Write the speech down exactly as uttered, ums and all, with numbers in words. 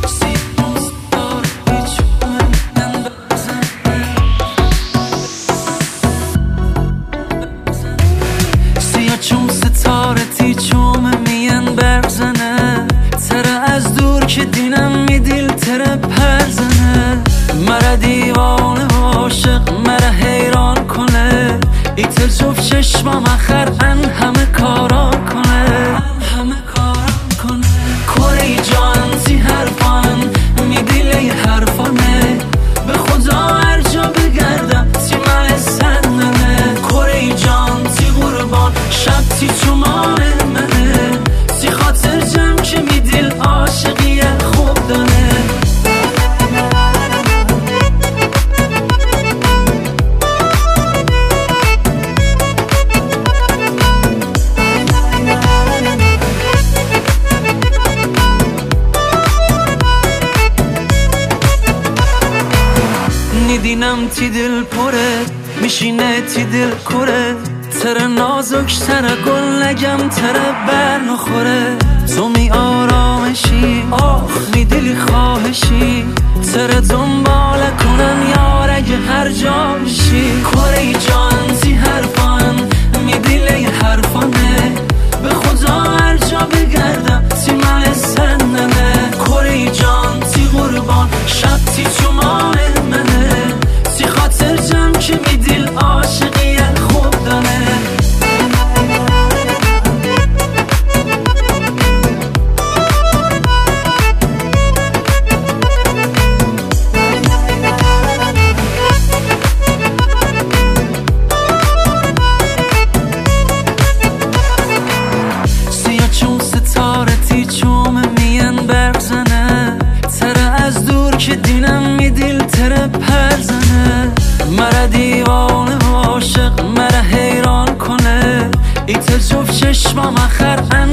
چون ستاره تی چوم مین برزنه تره از دور که دینم می دیل تره پرزنه مرا دیوانه و عاشق مرا حیران کنه ایتر جفت چشمم اخر ان همه کارا کنه همه کارا کنه کوری جان تی حرفان می دیل ای حرفانه به خدا هر جا بگردم تی من سننه کوری جان تی قربان شب تی چومان منه تی خاطر جمع که می دیل عاشقی خوب دانه نیدینم تی دل پره میشینه تی دل کره تره نازک تره گل نگم تره بر نخوره تو می آرامشی آخ می دلی خواهشی تره دنباله کنم یار اگه هر جا بشی کوری جان تی حرفان می دلی حرفانه به خدا هر جا بگردم تی من سننه کوری جان تی قربان شب تی چومان منه تی خاطر جمع که می دیل عاشقی خوب دانه سیاه چون ستاره تی چوم مین برزنه تره از دور که دینم می دیل تره پرزنه مرا دیوانه و عاشق مرا حیران کنه ایتر جفت چشمم اخر